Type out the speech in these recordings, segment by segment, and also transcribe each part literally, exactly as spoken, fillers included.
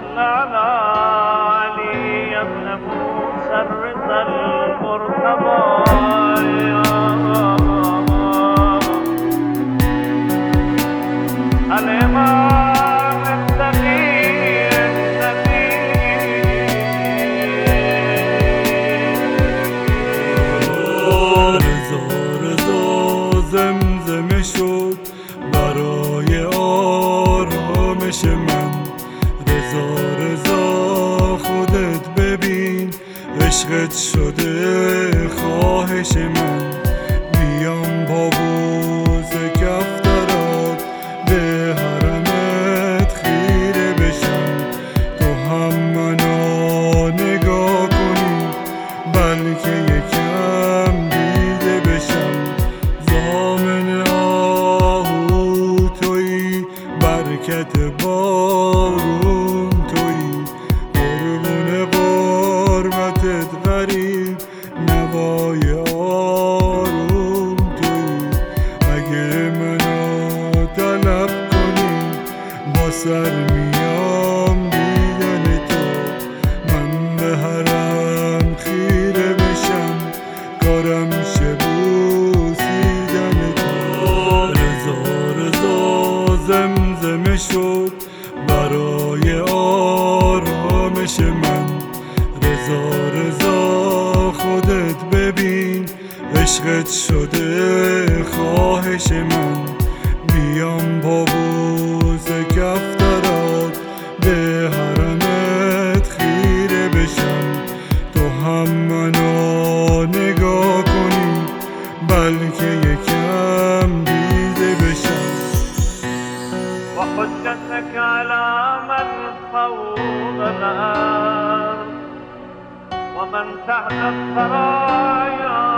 صل على علي ابن موسى الرضا المرتضى الإمام التقي النبي. رضا رضا زمزمه شد برای آرامش من. رضا رضا خودت ببین عشقت شده خواهش من. بیام با بوز کفترات به حرمت خیره بشم. تو هم منو نگاه کنی بلکه یکم دیده بشم. ضامن آهو تویی برکت بارون تویی. قربون قربتت غریب نوای آروم تویی. اگه منو طلب کنی با سر میام دیدن تو. من به حرم خیره بشم کارم شه بوسیدن تو. رضا رضا زمزمه شد برای آرامش من. رضا رضا خودت ببین عشقت شده خواهش من. بیام با بوز کفترات به حرمت خیره بشم. تو هم منو نگاه کنی بلکه یکم دیده بشم. وحجتك على من فوق الأرض ومن تحت الثرايا.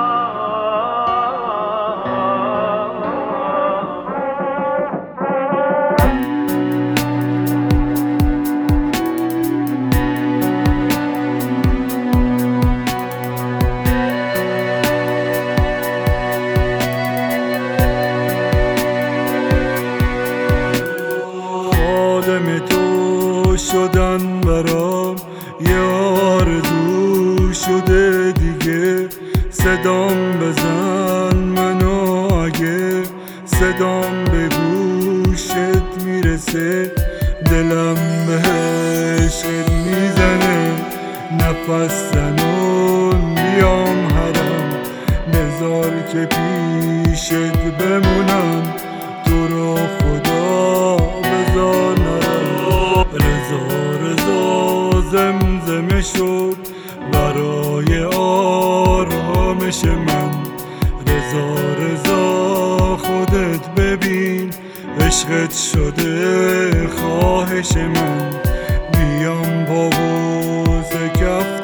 خادم تو شدن برام یه آرزو شده دیگه. صدام بزن منو اگه صدام به گوشت میرسه. دلم به عشقت میزنه نفس زنون بیام حرم. بذار که پیشت بمونم تو رو خدا بذار نرم. رضا رضا زمزمه شد برای آرامش من. رضا رضا خودت ببین عشقت شده خواهش من. بیام با بوز کفترات